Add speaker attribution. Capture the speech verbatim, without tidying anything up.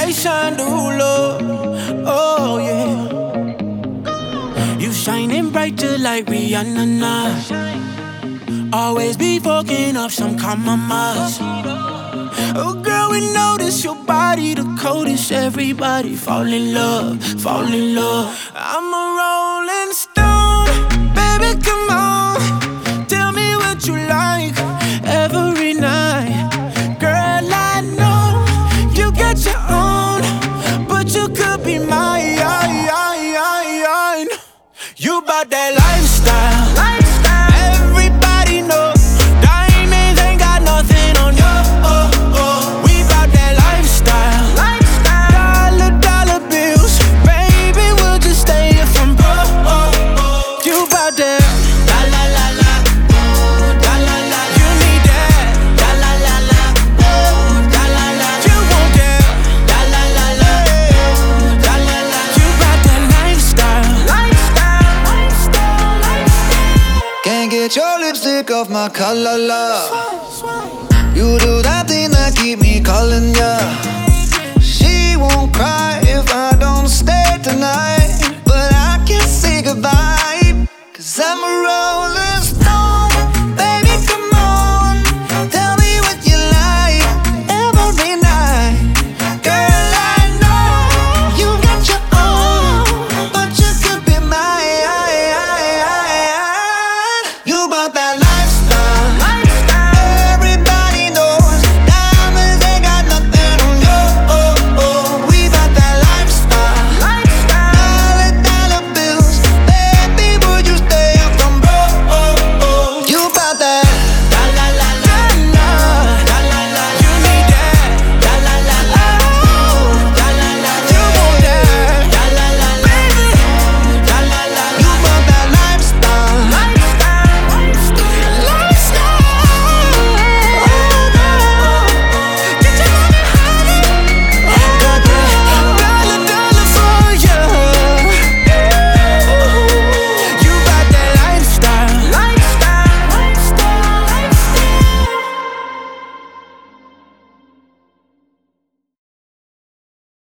Speaker 1: inspiration to love. Oh yeah, you shining bright just like Rihanna now. Always be fucking up some compromise. Oh girl, we notice your body the coldest. Everybody fall in love, fall in love. I'm a rolling stone, baby, come on. Tell me what you like every night. Girl, I know you got your own, but you could be mine. You bout that lifestyle, lifestyle. Everybody know diamonds ain't got nothing on you. Oh, oh. We bout that lifestyle, lifestyle. Dollar, dollar bills, baby, we'll just stay here from broke. Oh, oh. You bout that la la la la, oh, la la la. You need that la la la la, oh, la la la. You want that la la la la, oh, la la la. You bout that lifestyle, lifestyle.
Speaker 2: Can't get your lipstick off my collar, love. You do that thing that keep me calling ya.